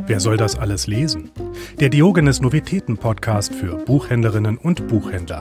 Wer soll das alles lesen? Der Diogenes Novitäten-Podcast für Buchhändlerinnen und Buchhändler.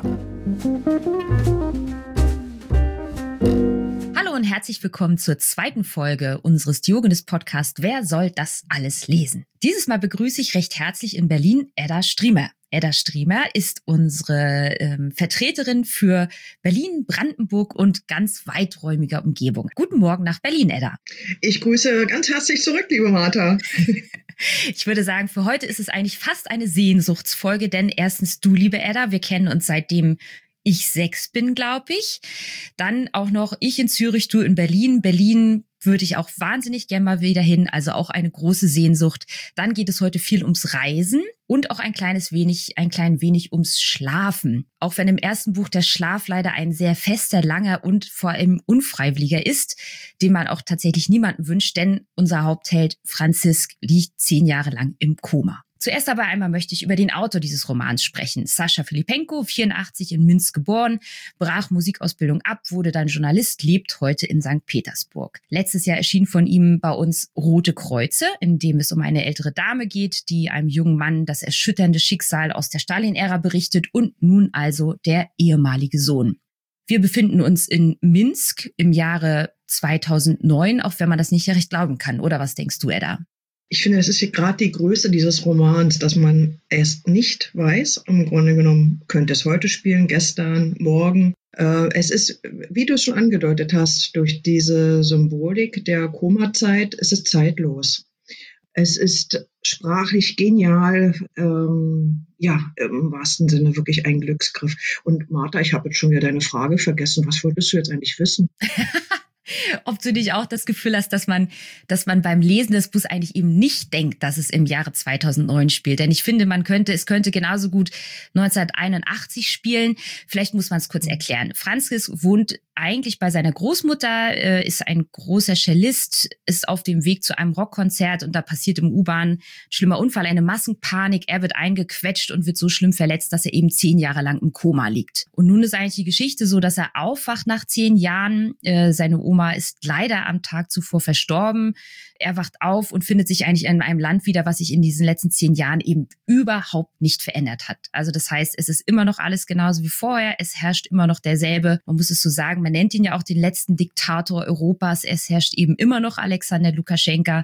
Hallo und herzlich willkommen zur zweiten Folge unseres Diogenes-Podcasts Wer soll das alles lesen? Dieses Mal begrüße ich recht herzlich in Berlin Edda Striemer. Edda Striemer ist unsere Vertreterin für Berlin, Brandenburg und ganz weiträumiger Umgebung. Guten Morgen nach Berlin, Edda. Ich grüße ganz herzlich zurück, liebe Martha. Ich würde sagen, für heute ist es eigentlich fast eine Sehnsuchtsfolge, denn erstens du, liebe Edda, wir kennen uns seitdem ich 6 bin, glaube ich. Dann auch noch ich in Zürich, du in Berlin. Berlin würde ich auch wahnsinnig gern mal wieder hin, also auch eine große Sehnsucht. Dann geht es heute viel ums Reisen und auch ein klein wenig ums Schlafen. Auch wenn im ersten Buch der Schlaf leider ein sehr fester, langer und vor allem unfreiwilliger ist, den man auch tatsächlich niemandem wünscht, denn unser Hauptheld Franzisk liegt 10 Jahre lang im Koma. Zuerst aber einmal möchte ich über den Autor dieses Romans sprechen. Sascha Filipenko, 84 in Minsk geboren, brach Musikausbildung ab, wurde dann Journalist, lebt heute in St. Petersburg. Letztes Jahr erschien von ihm bei uns Rote Kreuze, in dem es um eine ältere Dame geht, die einem jungen Mann das erschütternde Schicksal aus der Stalin-Ära berichtet und nun also der ehemalige Sohn. Wir befinden uns in Minsk im Jahre 2009, auch wenn man das nicht recht glauben kann. Oder was denkst du, Edda? Ich finde, es ist hier gerade die Größe dieses Romans, dass man erst nicht weiß. Im Grunde genommen könnte es heute spielen, gestern, morgen. Es ist, wie du es schon angedeutet hast, durch diese Symbolik der Komazeit, es ist zeitlos. Es ist sprachlich genial, im wahrsten Sinne wirklich ein Glücksgriff. Und Martha, ich habe jetzt schon wieder deine Frage vergessen. Was wolltest du jetzt eigentlich wissen? Ob du nicht auch das Gefühl hast, dass man beim Lesen des Buchs eigentlich eben nicht denkt, dass es im Jahre 2009 spielt. Denn ich finde, es könnte genauso gut 1981 spielen. Vielleicht muss man es kurz erklären. Franzisk wohnt eigentlich bei seiner Großmutter, ist ein großer Cellist, ist auf dem Weg zu einem Rockkonzert und da passiert im U-Bahn ein schlimmer Unfall, eine Massenpanik. Er wird eingequetscht und wird so schlimm verletzt, dass er eben 10 Jahre lang im Koma liegt. Und nun ist eigentlich die Geschichte so, dass er aufwacht nach 10 Jahren. Seine Oma ist leider am Tag zuvor verstorben. Er wacht auf und findet sich eigentlich in einem Land wieder, was sich in diesen letzten 10 Jahren eben überhaupt nicht verändert hat. Also das heißt, es ist immer noch alles genauso wie vorher. Es herrscht immer noch derselbe, man muss es so sagen, man nennt ihn ja auch den letzten Diktator Europas. Es herrscht eben immer noch Alexander Lukaschenka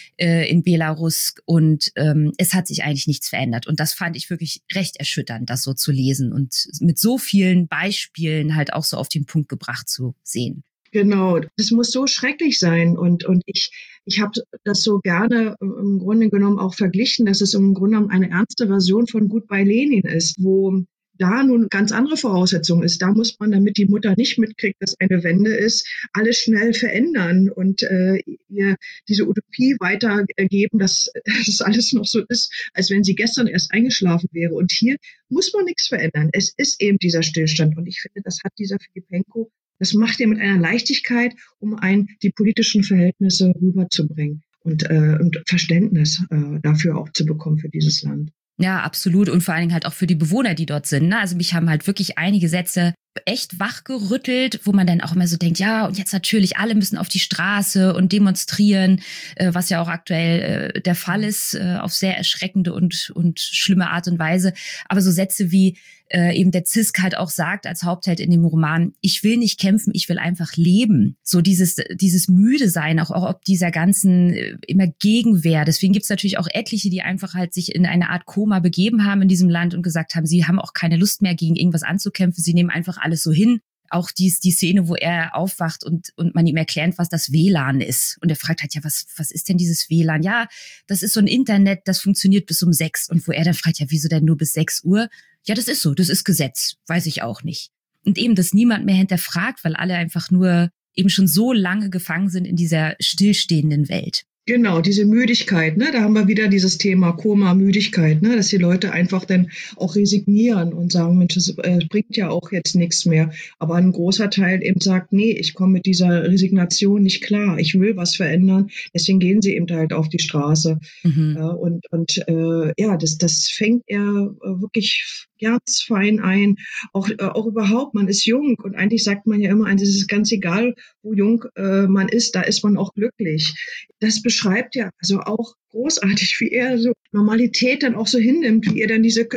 in Belarus und es hat sich eigentlich nichts verändert. Und das fand ich wirklich recht erschütternd, das so zu lesen und mit so vielen Beispielen halt auch so auf den Punkt gebracht zu sehen. Genau, das muss so schrecklich sein und ich habe das so gerne im Grunde genommen auch verglichen, dass es im Grunde genommen eine ernste Version von Goodbye Lenin ist, wo da nun ganz andere Voraussetzung ist. Da muss man, damit die Mutter nicht mitkriegt, dass eine Wende ist, alles schnell verändern und ihr diese Utopie weitergeben, dass das alles noch so ist, als wenn sie gestern erst eingeschlafen wäre. Und hier muss man nichts verändern. Es ist eben dieser Stillstand und ich finde, das hat dieser Filipenko. Das macht er mit einer Leichtigkeit, um die politischen Verhältnisse rüberzubringen und Verständnis dafür auch zu bekommen für dieses Land. Ja, absolut. Und vor allen Dingen halt auch für die Bewohner, die dort sind. Ne? Also mich haben halt wirklich einige Sätze echt wachgerüttelt, wo man dann auch immer so denkt, ja, und jetzt natürlich alle müssen auf die Straße und demonstrieren, was ja auch aktuell der Fall ist, auf sehr erschreckende und schlimme Art und Weise. Aber so Sätze wie eben der Zisk halt auch sagt als Hauptheld in dem Roman, ich will nicht kämpfen, ich will einfach leben. So dieses müde sein, auch ob dieser ganzen immer Gegenwehr. Deswegen gibt's natürlich auch etliche, die einfach halt sich in eine Art Koma begeben haben in diesem Land und gesagt haben, sie haben auch keine Lust mehr gegen irgendwas anzukämpfen, sie nehmen einfach alles so hin. Auch die Szene, wo er aufwacht und man ihm erklärt, was das WLAN ist. Und er fragt halt, ja, was ist denn dieses WLAN? Ja, das ist so ein Internet, das funktioniert bis um 6. Und wo er dann fragt, ja, wieso denn nur bis 6 Uhr? Ja, das ist so, das ist Gesetz. Weiß ich auch nicht. Und eben, dass niemand mehr hinterfragt, weil alle einfach nur eben schon so lange gefangen sind in dieser stillstehenden Welt. Genau, diese Müdigkeit, ne, da haben wir wieder dieses Thema Koma, Müdigkeit, ne, dass die Leute einfach dann auch resignieren und sagen, Mensch, das bringt ja auch jetzt nichts mehr. Aber ein großer Teil eben sagt, nee, ich komme mit dieser Resignation nicht klar, ich will was verändern. Deswegen gehen sie eben halt auf die Straße. Mhm. Das fängt er wirklich ganz fein ein. Auch überhaupt, man ist jung und eigentlich sagt man ja immer, es ist ganz egal, wo jung man ist, da ist man auch glücklich. Das beschreibt ja also auch großartig, wie er so Normalität dann auch so hinnimmt, wie er dann diese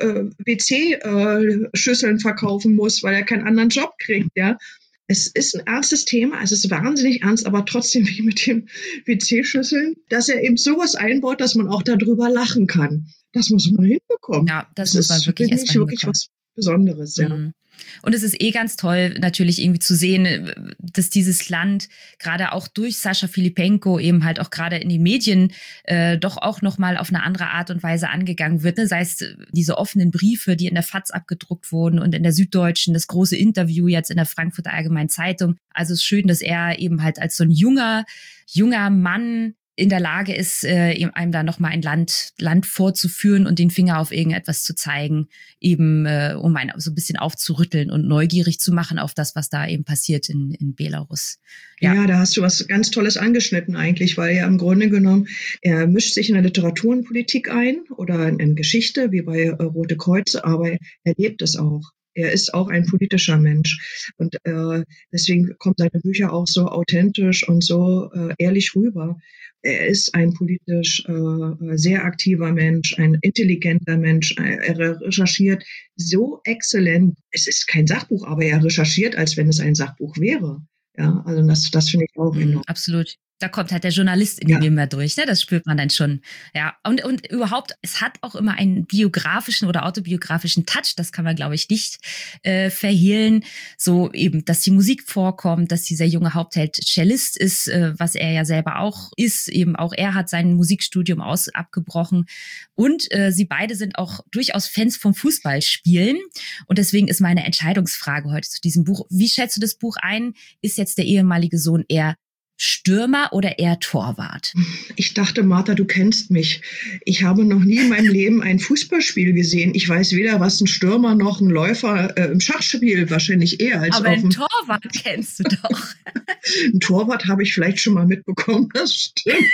WC-Schüsseln verkaufen muss, weil er keinen anderen Job kriegt, ja. Es ist ein ernstes Thema, es ist wahnsinnig ernst, aber trotzdem wie mit den WC-Schüsseln, dass er eben sowas einbaut, dass man auch darüber lachen kann. Das muss man hinbekommen. Ja, das muss man wirklich erstmal hinbekommen. Wirklich was Besonderes, ja. Mhm. Und es ist ganz toll, natürlich irgendwie zu sehen, dass dieses Land gerade auch durch Sascha Filipenko eben halt auch gerade in den Medien doch auch nochmal auf eine andere Art und Weise angegangen wird. Ne? Sei es diese offenen Briefe, die in der FAZ abgedruckt wurden und in der Süddeutschen, das große Interview jetzt in der Frankfurter Allgemeinen Zeitung. Also es ist schön, dass er eben halt als so ein junger Mann in der Lage ist, einem da nochmal ein Land vorzuführen und den Finger auf irgendetwas zu zeigen, eben um einen so ein bisschen aufzurütteln und neugierig zu machen auf das, was da eben passiert in Belarus. Ja, da hast du was ganz Tolles angeschnitten eigentlich, weil ja im Grunde genommen, er mischt sich in der Literatur und Politik ein oder in Geschichte, wie bei Rote Kreuze, aber er lebt es auch. Er ist auch ein politischer Mensch und deswegen kommen seine Bücher auch so authentisch und so ehrlich rüber. Er ist ein politisch sehr aktiver Mensch, ein intelligenter Mensch. Er recherchiert so exzellent. Es ist kein Sachbuch, aber er recherchiert, als wenn es ein Sachbuch wäre. Ja, also das finde ich auch enorm. Absolut. Da kommt halt der Journalist in ihm mehr durch, ne? Das spürt man dann schon. Ja, und überhaupt, es hat auch immer einen biografischen oder autobiografischen Touch, das kann man, glaube ich, nicht verhehlen. So eben, dass die Musik vorkommt, dass dieser junge Hauptheld Cellist ist, was er ja selber auch ist. Eben auch er hat sein Musikstudium abgebrochen. Und sie beide sind auch durchaus Fans vom Fußballspielen. Und deswegen ist meine Entscheidungsfrage heute zu diesem Buch: Wie schätzt du das Buch ein? Ist jetzt der ehemalige Sohn eher Stürmer oder eher Torwart? Ich dachte, Martha, du kennst mich. Ich habe noch nie in meinem Leben ein Fußballspiel gesehen. Ich weiß weder, was ein Stürmer noch ein Läufer im Schachspiel, wahrscheinlich eher als aber einen Torwart kennst du doch. Ein Torwart habe ich vielleicht schon mal mitbekommen, das stimmt.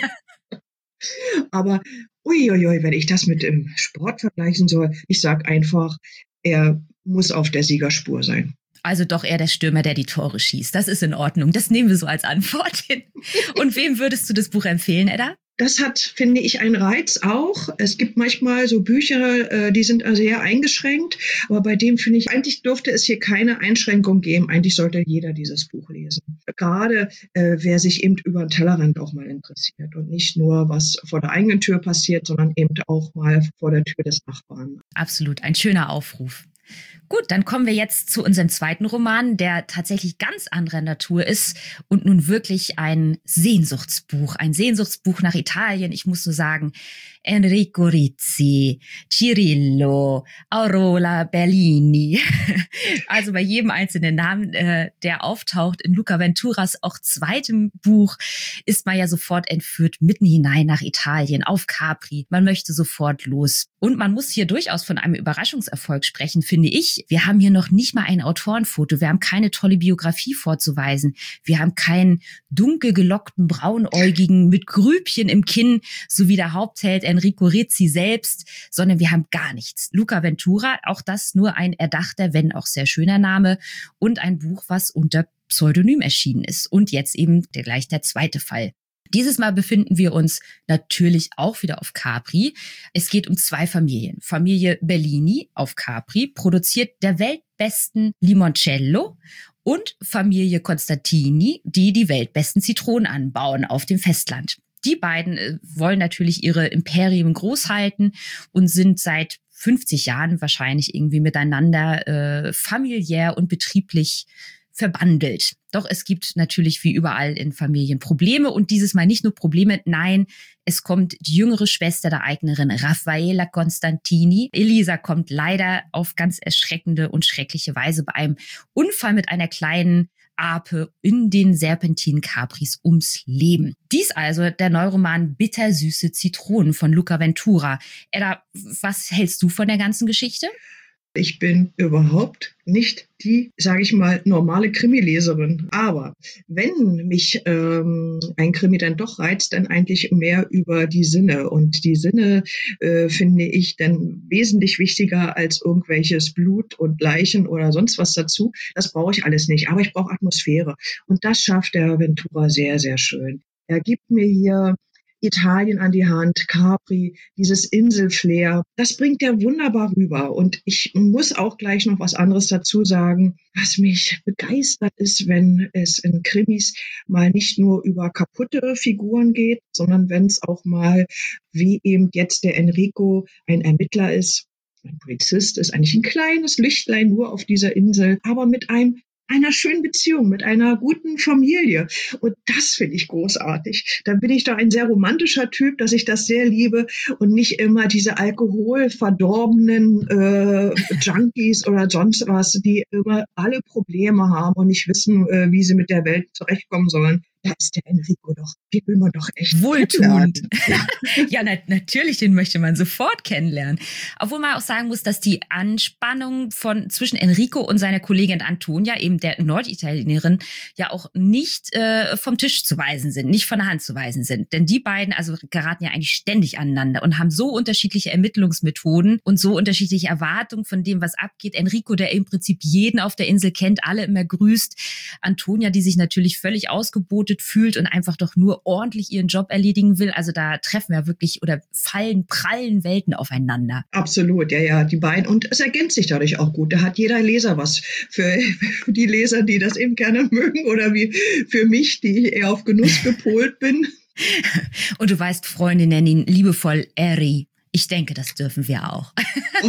Aber uiuiui, wenn ich das mit dem Sport vergleichen soll, ich sag einfach, er muss auf der Siegerspur sein. Also doch eher der Stürmer, der die Tore schießt. Das ist in Ordnung. Das nehmen wir so als Antwort hin. Und wem würdest du das Buch empfehlen, Edda? Das hat, finde ich, einen Reiz auch. Es gibt manchmal so Bücher, die sind sehr eingeschränkt. Aber bei dem finde ich, eigentlich dürfte es hier keine Einschränkung geben. Eigentlich sollte jeder dieses Buch lesen. Gerade wer sich eben über den Tellerrand auch mal interessiert. Und nicht nur, was vor der eigenen Tür passiert, sondern eben auch mal vor der Tür des Nachbarn. Absolut, ein schöner Aufruf. Gut, dann kommen wir jetzt zu unserem zweiten Roman, der tatsächlich ganz anderer Natur ist und nun wirklich ein Sehnsuchtsbuch nach Italien. Ich muss nur sagen, Enrico Rizzi, Cirillo, Aurora Bellini. Also bei jedem einzelnen Namen, der auftaucht in Luca Venturas auch zweitem Buch, ist man ja sofort entführt mitten hinein nach Italien, auf Capri. Man möchte sofort los. Und man muss hier durchaus von einem Überraschungserfolg sprechen, finde ich. Wir haben hier noch nicht mal ein Autorenfoto. Wir haben keine tolle Biografie vorzuweisen. Wir haben keinen dunkel gelockten, braunäugigen mit Grübchen im Kinn, so wie der Hauptheld Enrico Rizzi selbst, sondern wir haben gar nichts. Luca Ventura, auch das nur ein erdachter, wenn auch sehr schöner Name und ein Buch, was unter Pseudonym erschienen ist. Und jetzt eben gleich der zweite Fall. Dieses Mal befinden wir uns natürlich auch wieder auf Capri. Es geht um zwei Familien. Familie Bellini auf Capri produziert der weltbesten Limoncello und Familie Constantini, die die weltbesten Zitronen anbauen auf dem Festland. Die beiden wollen natürlich ihre Imperien groß halten und sind seit 50 Jahren wahrscheinlich irgendwie miteinander familiär und betrieblich verbandelt. Doch es gibt natürlich wie überall in Familien Probleme und dieses Mal nicht nur Probleme, nein, es kommt die jüngere Schwester der Eignerin Raffaella Constantini. Elisa kommt leider auf ganz erschreckende und schreckliche Weise bei einem Unfall mit einer kleinen Ape in den Serpentinen Capris ums Leben. Dies also der Neuroman Bittersüße Zitronen von Luca Ventura. Edda, was hältst du von der ganzen Geschichte? Ich bin überhaupt nicht die, sage ich mal, normale Krimileserin. Aber wenn mich ein Krimi dann doch reizt, dann eigentlich mehr über die Sinne. Und die Sinne finde ich dann wesentlich wichtiger als irgendwelches Blut und Leichen oder sonst was dazu. Das brauche ich alles nicht. Aber ich brauche Atmosphäre. Und das schafft der Ventura sehr, sehr schön. Er gibt mir hier Italien an die Hand, Capri, dieses Inselflair, das bringt er wunderbar rüber. Und ich muss auch gleich noch was anderes dazu sagen, was mich begeistert ist, wenn es in Krimis mal nicht nur über kaputte Figuren geht, sondern wenn es auch mal, wie eben jetzt der Enrico, ein Ermittler ist, ein Polizist ist, eigentlich ein kleines Lichtlein nur auf dieser Insel, aber mit einer schönen Beziehung, mit einer guten Familie. Und das finde ich großartig. Dann bin ich doch ein sehr romantischer Typ, dass ich das sehr liebe und nicht immer diese alkoholverdorbenen Junkies oder sonst was, die immer alle Probleme haben und nicht wissen, wie sie mit der Welt zurechtkommen sollen. Da ist der Enrico doch, den will man doch echt wohltuend. Ja, natürlich, den möchte man sofort kennenlernen. Obwohl man auch sagen muss, dass die Anspannung zwischen Enrico und seiner Kollegin Antonia, eben der Norditalienerin, ja auch nicht vom Tisch zu weisen sind, nicht von der Hand zu weisen sind. Denn die beiden geraten ja eigentlich ständig aneinander und haben so unterschiedliche Ermittlungsmethoden und so unterschiedliche Erwartungen von dem, was abgeht. Enrico, der im Prinzip jeden auf der Insel kennt, alle immer grüßt. Antonia, die sich natürlich völlig ausgebotet fühlt und einfach doch nur ordentlich ihren Job erledigen will. Also da treffen wir wirklich oder prallen Welten aufeinander. Absolut, ja, die beiden. Und es ergänzt sich dadurch auch gut. Da hat jeder Leser was. Für die Leser, die das eben gerne mögen oder wie für mich, die eher auf Genuss gepolt bin. Und du weißt, Freunde nennen ihn liebevoll Eri. Ich denke, das dürfen wir auch. Oh.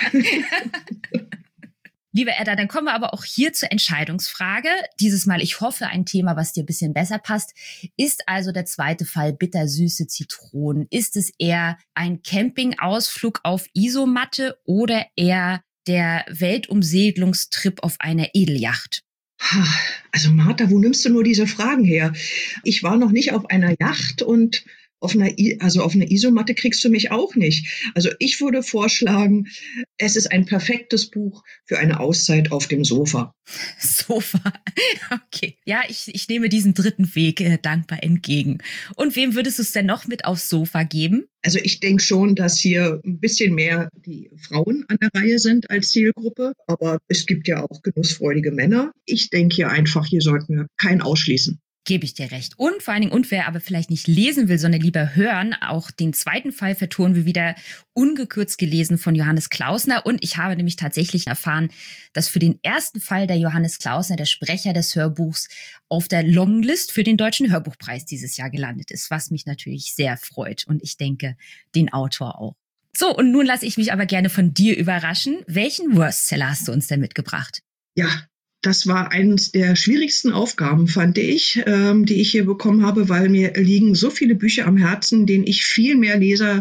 Liebe Edda, dann kommen wir aber auch hier zur Entscheidungsfrage. Dieses Mal, ich hoffe, ein Thema, was dir ein bisschen besser passt. Ist also der zweite Fall bittersüße Zitronen? Ist es eher ein Campingausflug auf Isomatte oder eher der Weltumsegelungstrip auf einer Edelyacht? Also Martha, wo nimmst du nur diese Fragen her? Ich war noch nicht auf einer Yacht und auf eine Isomatte kriegst du mich auch nicht. Also ich würde vorschlagen, es ist ein perfektes Buch für eine Auszeit auf dem Sofa. Sofa, okay. Ja, ich nehme diesen dritten Weg dankbar entgegen. Und wem würdest du es denn noch mit aufs Sofa geben? Also ich denke schon, dass hier ein bisschen mehr die Frauen an der Reihe sind als Zielgruppe. Aber es gibt ja auch genussfreudige Männer. Ich denke hier sollten wir keinen ausschließen. Gebe ich dir recht. Und vor allen Dingen, wer aber vielleicht nicht lesen will, sondern lieber hören, auch den zweiten Fall vertonen wir wieder ungekürzt gelesen von Johannes Klausner. Und ich habe nämlich tatsächlich erfahren, dass für den ersten Fall der Johannes Klausner, der Sprecher des Hörbuchs, auf der Longlist für den Deutschen Hörbuchpreis dieses Jahr gelandet ist, was mich natürlich sehr freut. Und ich denke, den Autor auch. So, und nun lasse ich mich aber gerne von dir überraschen. Welchen Worstseller hast du uns denn mitgebracht? Ja, das war eines der schwierigsten Aufgaben, fand ich, die ich hier bekommen habe, weil mir liegen so viele Bücher am Herzen, denen ich viel mehr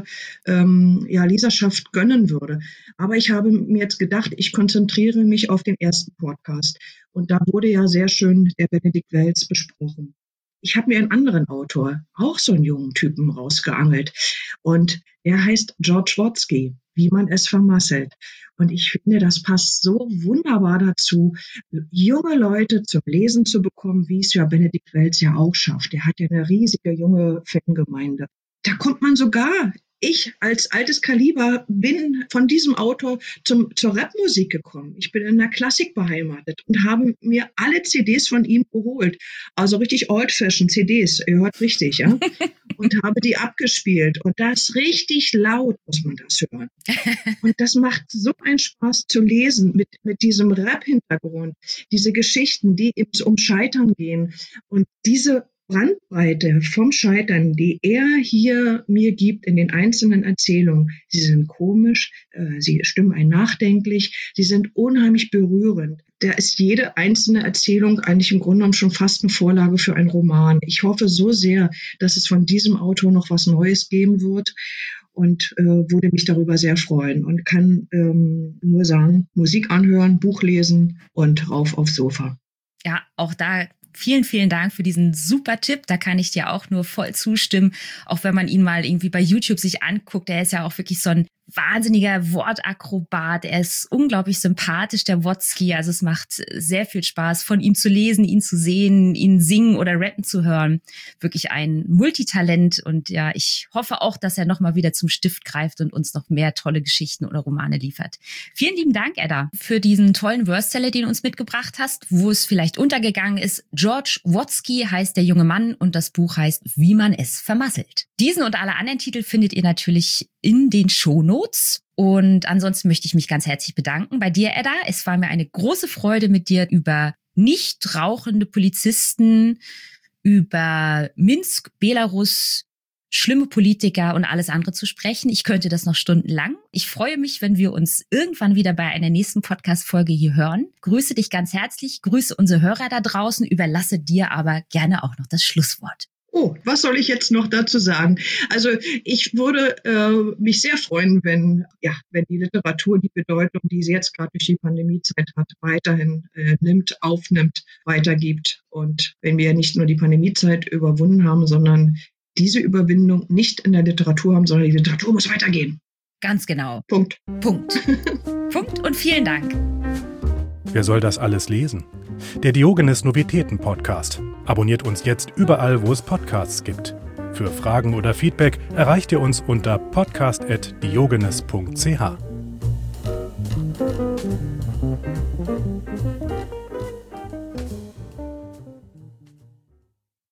Leserschaft gönnen würde. Aber ich habe mir jetzt gedacht, ich konzentriere mich auf den ersten Podcast. Und da wurde ja sehr schön der Benedikt Welz besprochen. Ich habe mir einen anderen Autor, auch so einen jungen Typen, rausgeangelt. Und der heißt George Watsky, wie man es vermasselt. Und ich finde, das passt so wunderbar dazu, junge Leute zum Lesen zu bekommen, wie es ja Benedikt Welz ja auch schafft. Der hat ja eine riesige junge Fangemeinde. Da kommt man sogar, ich als altes Kaliber bin von diesem Autor zur Rapmusik gekommen. Ich bin in der Klassik beheimatet und habe mir alle CDs von ihm geholt. Also richtig old-fashioned CDs, ihr hört richtig, ja? Und habe die abgespielt. Und das richtig laut, muss man das hören. Und das macht so einen Spaß zu lesen mit diesem Rap-Hintergrund. Diese Geschichten, die eben um Scheitern gehen. Und diese Bandbreite vom Scheitern, die er hier mir gibt in den einzelnen Erzählungen, sie sind komisch, sie stimmen einen nachdenklich, sie sind unheimlich berührend. Da ist jede einzelne Erzählung eigentlich im Grunde genommen schon fast eine Vorlage für einen Roman. Ich hoffe so sehr, dass es von diesem Autor noch was Neues geben wird und würde mich darüber sehr freuen und kann nur sagen, Musik anhören, Buch lesen und rauf aufs Sofa. Ja, auch da vielen, vielen Dank für diesen super Tipp. Da kann ich dir auch nur voll zustimmen. Auch wenn man ihn mal irgendwie bei YouTube sich anguckt, der ist ja auch wirklich so ein wahnsinniger Wortakrobat. Er ist unglaublich sympathisch, der Wodski. Also es macht sehr viel Spaß, von ihm zu lesen, ihn zu sehen, ihn singen oder rappen zu hören. Wirklich ein Multitalent. Und ja, ich hoffe auch, dass er nochmal wieder zum Stift greift und uns noch mehr tolle Geschichten oder Romane liefert. Vielen lieben Dank, Edda, für diesen tollen Verse-Seller, den du uns mitgebracht hast, wo es vielleicht untergegangen ist. George Wodski heißt der junge Mann und das Buch heißt Wie man es vermasselt. Diesen und alle anderen Titel findet ihr natürlich in den Shownotes. Und ansonsten möchte ich mich ganz herzlich bedanken bei dir, Edda. Es war mir eine große Freude, mit dir über nicht rauchende Polizisten, über Minsk, Belarus, schlimme Politiker und alles andere zu sprechen. Ich könnte das noch stundenlang. Ich freue mich, wenn wir uns irgendwann wieder bei einer nächsten Podcast-Folge hier hören. Grüße dich ganz herzlich, grüße unsere Hörer da draußen, überlasse dir aber gerne auch noch das Schlusswort. Oh, was soll ich jetzt noch dazu sagen? Also ich würde mich sehr freuen, wenn die Literatur die Bedeutung, die sie jetzt gerade durch die Pandemiezeit hat, weiterhin aufnimmt, weitergibt. Und wenn wir nicht nur die Pandemiezeit überwunden haben, sondern diese Überwindung nicht in der Literatur haben, sondern die Literatur muss weitergehen. Ganz genau. Punkt. Punkt und vielen Dank. Wer soll das alles lesen? Der Diogenes Novitäten Podcast. Abonniert uns jetzt überall, wo es Podcasts gibt. Für Fragen oder Feedback erreicht ihr uns unter podcast@diogenes.ch.